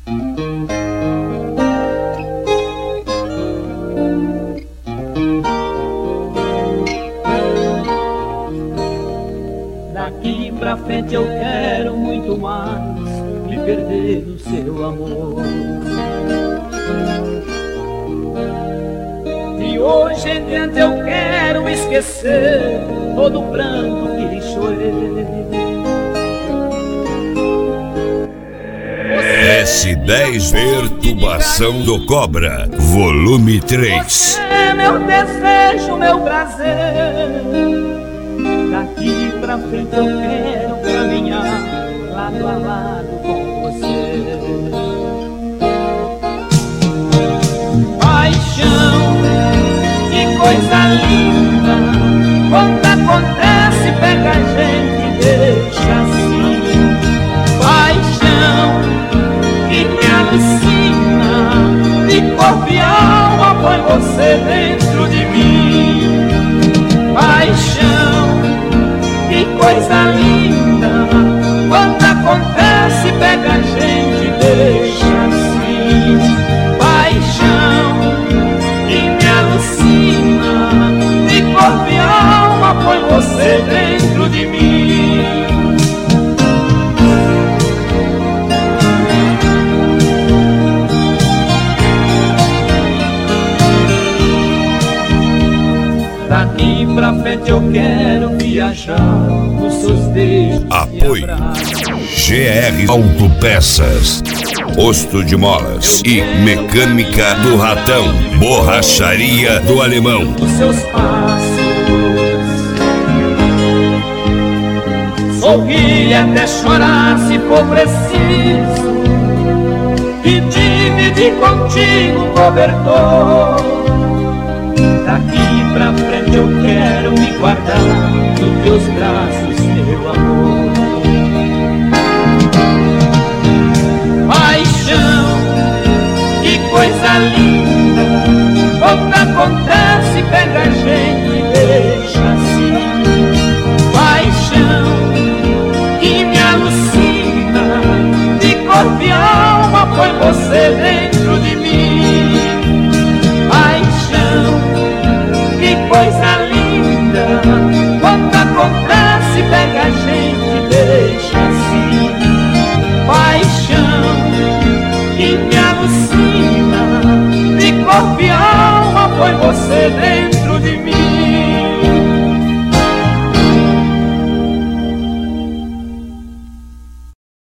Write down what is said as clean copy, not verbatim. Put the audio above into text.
Daqui pra frente eu quero muito mais me perder no seu amor. De hoje em diante eu quero esquecer todo o pranto que chorei. S10 Perturbação do Cobra, volume 3. Você é meu desejo, meu prazer. Daqui pra frente eu quero caminhar lado a lado com você. Paixão, que coisa linda. Quando acontece, pega a gente e deixa assim. Paixão, que me alucina. De corpo e alma põe você dentro de mim. Paixão, que coisa linda. Quando acontece, pega a gente e deixa assim. Paixão, que me alucina. De corpo e alma põe você dentro de mim. Daqui pra frente eu quero viajar nos seus beijos. Apoio GR Autopeças, Posto de Molas e Mecânica do Ratão, Borracharia do Alemão. Os seus passos, sorri até chorar se for preciso, e dividir contigo um cobertor. Daqui pra frente eu quero me guardar nos teus braços, meu amor. Paixão, que coisa linda. Quando acontece, pega a gente e deixa assim. Paixão, que me alucina. De corpo e alma põe você dentro de mim. Paixão, que coisa linda. Quando acontece, pega a gente